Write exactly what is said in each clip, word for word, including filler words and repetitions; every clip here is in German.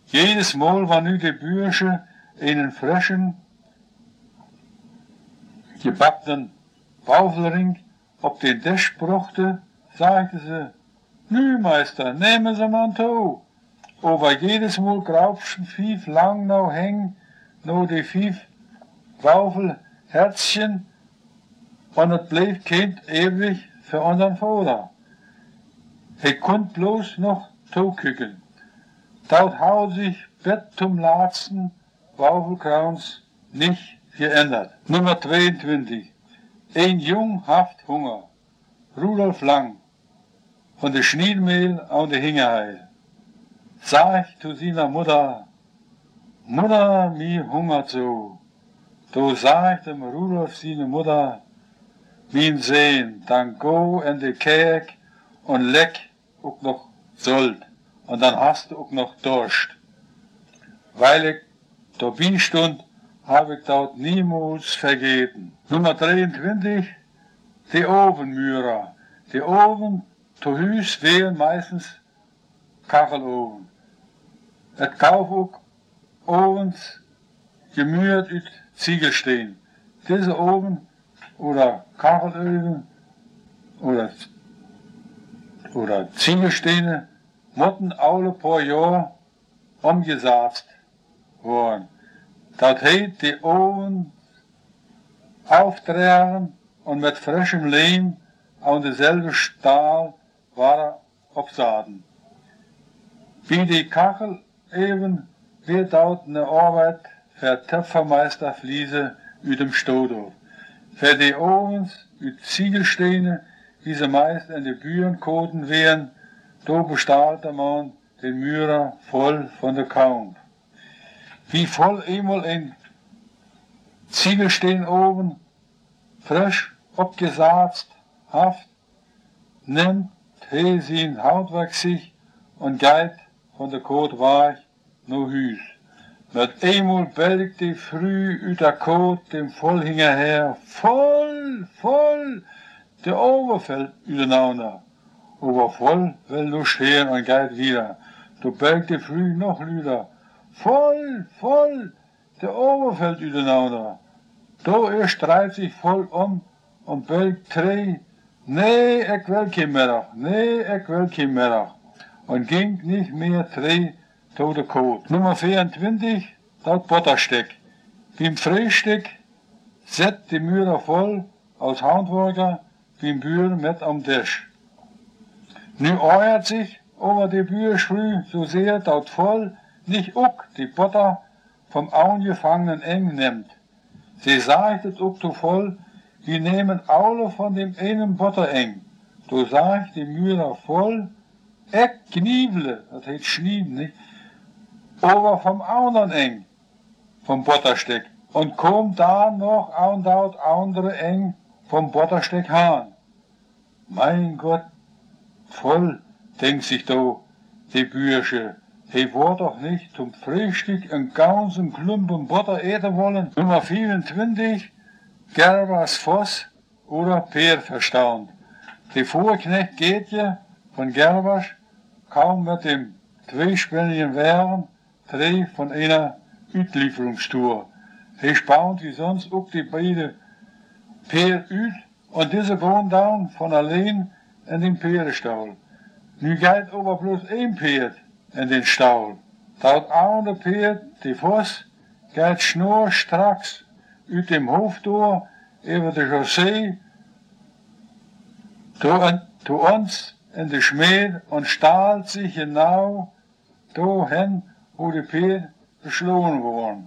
Jedes Mal, wenn nu die Bürsche einen frischen, gebackenen Waffelring auf den Tisch brachte, sagte sie, nü, Meister, nehmen Sie mal to. Aber jedes Mal graubschen fief lang noch hängen, no die fief Waffelherzchen, und es blieb Kind ewig für unseren Vater. Ich konnt bloß noch zukücken. Dort hau sich bis zum letzten Waffelkrauns nicht geändert. Nummer zweiundzwanzig. Ein Jung haft Hunger. Rudolf Lang. Von der Schniedmehl an der Hingerheil. Sag zu seiner Mutter, Mutter, mi hungert so. Da sagt dem Rudolf seine Mutter, min Sehn, dann go in die Kerk und leck auch noch Sold. Und dann hast du auch noch Durst. Weil ich da bin stund, habe ich dort niemals vergeten. Nummer dreiundzwanzig, die Ofenmührer. Die Ofen zu Hüs wären meistens Kachelofen. Es kauf auch Ofens gemürt üt Ziegelstein. Diese Ofen oder Kachelöfen oder, oder Ziegelsteine motten alle paar Jahr umgesatzt worden. Das heißt, die Ofen auftragen und mit frischem Lehm an derselbe Stahl war absaten. Wie die Kachel eben wird dort eine Arbeit für Töpfermeister Fliese üt dem Stodorf. Für die Ovens üt Ziegelsteine, wie sie meist in die Büren koten wären, da bestahlte man den Mührer voll von der Kaum. Wie voll einmal ein Ziegelsteinofen frisch abgesatzt haft, nimmt he sein Handwerk sich und geht von der Kot weich no Hüs. Mit einmal belgt die früh üt der Kot dem Vollhinger her, voll, voll, der Ober fällt übereinander. Aber voll will Lust her und geht wieder. Du belgt die früh noch lüder, voll, voll, der Ober fällt übereinander. Da erst dreht sich voll um und belgt drei, nee, ich will kein Mittag, nee, ich will kein Mittag. Und ging nicht mehr drei zu der Kot. Nummer vierundzwanzig, das Buttersteck. Beim Frühstück setzt die Mührer voll als Handwerker beim Bühren mit am Tisch. Nu ärgert sich aber die Bühr früh so sehr, dass voll nicht auch die Butter vom angefangenen Eng nimmt. Sie sagt es auch so voll, wir nehmen alle von dem einen Buttereng. So sagt die Mührer voll, ich knievle, das heißt schnieben, nicht? Aber vom anderen Eng, vom Buttersteck. Und kommt da noch an dort andere Eng vom Buttersteck han. Mein Gott, voll, denkt sich da die Bürsche. He wollt doch nicht zum Frühstück einen ganzen Klumpen Butter eten wollen. Nummer vierundzwanzig, Gerbers Voss oder Peer verstaunt. Die Vorknecht geht ja von Gerbers kaum mit dem zweispännigen Währen drei von einer Ütlieferungstour. He spaunt wie sonst auch die beiden Peer üt und diese wohnen dann von allein in den Peerestall. Nu geht aber bloß ein Peer in den Stall. Dat andere Peer, die Voss, geht schnurstracks uit dem Hof door, über die Chaussee, zu uns in die Schmied und stahlt sich genau dahin, wo die Peer geschlagen wurden.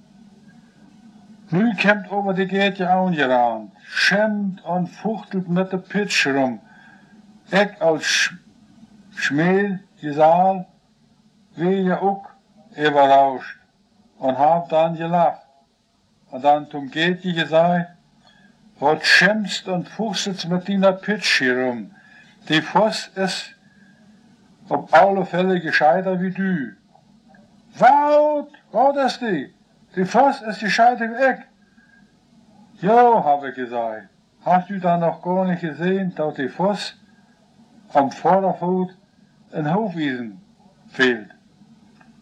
Nu kommt aber die Gärtje angerannt, schämt und fuchtelt mit der Pitsch rum. Ich als Sch Schmied, Gesaal, wie ja auch überrauscht und hab dann gelacht. Und dann zum Gärtje gesagt, was schämst und fuchtelst mit deiner Pitsch hier rum? Die Voss ist auf alle Fälle gescheiter wie du. Wout, wout ist die? Die Voss ist gescheiter wie ich. Jo, habe ich gesagt. Hast du da noch gar nicht gesehen, dass die Voss am Vorderfuß in Hofwiesen fehlt?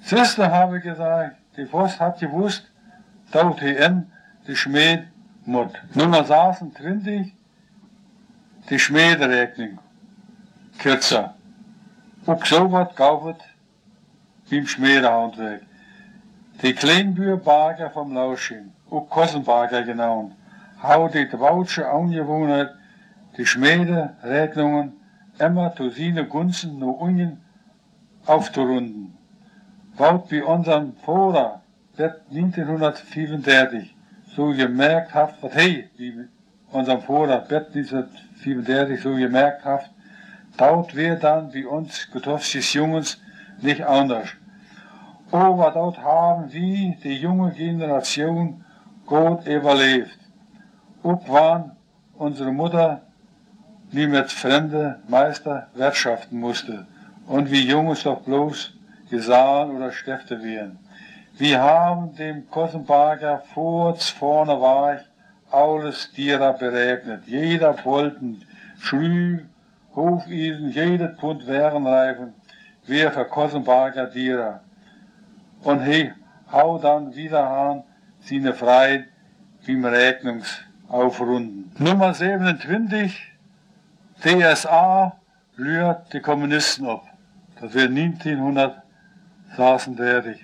Sister habe ich gesagt, die Voss hat gewusst, dort hin die Schmied mut. Nun wir saßen drin, die Schmiederrechnung, kürzer. Auch so was kauft beim Schmiedehandwerk. Die Kleinbürgerberger vom Lauschen, auch Kossenberger genannt, haben die Deutsche Angewohnheit, die Schmiederrechnungen immer zu seinen Gunsten nur unten aufzurunden. Baut wie unserem Vater, der neunzehnhundertfünfunddreißig so gemerkt hat, was hey, wie unserem Vater, der neunzehnhundertfünfunddreißig so gemerkt hat, dort wir dann wie uns getostes Jungens nicht anders. Aber dort haben wir, die junge Generation, gut überlebt. Auch waren unsere Mutter, die mit fremden Meister wirtschaften musste und wie Jungs doch bloß Gesang oder Stäfte wären. Wir haben dem Kossenberger vorz vorne war ich alles derer beregnet. Jeder Bolten, Schlü, Hofisen, jedes Pfund Wärenreifen, wir für Kossenberger derer. Und hey, hau dann wieder an, seine Freiheit beim Rechnungsaufrunden. Nummer siebenundzwanzig, D S A lührt die Kommunisten ab. Das wird neunzehnhundertsechsunddreißig.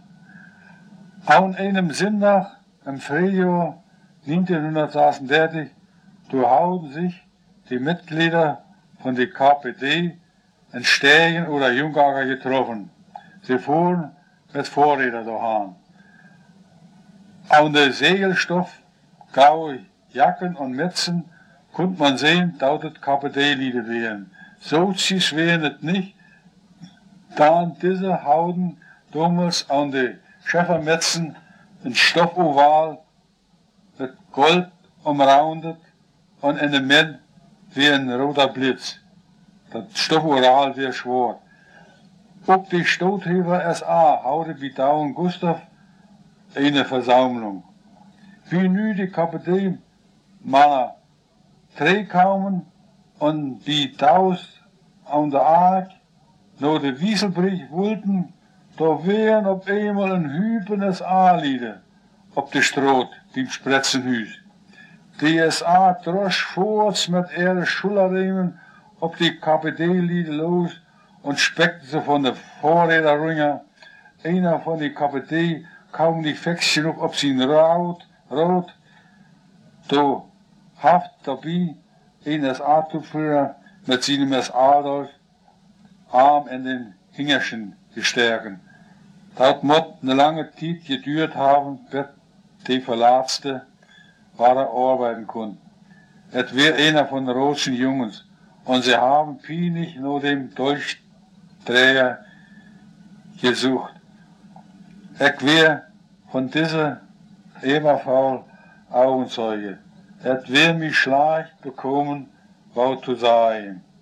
An einem Sonntag im Frühjahr neunzehnhundertsechsunddreißig durchhauen sich die Mitglieder von der K P D in Stegen oder Jungager getroffen. Sie fuhren mit Vorrädern daheim. An der Segelstoff, graue Jacken und Mützen konnte man sehen, dass es K P D-Lieder wären. So zies wären es nicht, da diese Hauden damals an die Schäfermetzen ein Stoffoval mit Gold umraundet und in der Mitte wie ein roter Blitz. Das Stoffoval wäre schwarz. Auch die Stothäfer S A haute wie Daun Gustav eine Versammlung. Wie nu die K P D-Männer kamen und die Daus an der Ark noch die Wieselbrich wollten, da wären auf einmal ein Hüben S A-Lieder auf der Stroh, dem Spretzenhüs. Die S A drosch vorz mit ihren Schulterriemen auf die K P D-Lieder los und speckte sie von der Vorräderringer. Einer von den K P D kaum nicht fix genug ob sie rot, rot, da haft dabei ein S A-Tupführer mit seinem S A-Dolch Arm in den Hingerchen gestärken. Das muss eine lange Zeit gedauert haben, bis die Verletzte wahre arbeiten konnten. Es wäre einer von den roten Jungs und sie haben peinlich nur dem Dolchträger gesucht. Ich wäre von dieser ebenfalls Augenzeuge. Es wäre mich schlecht bekommen, was zu sagen.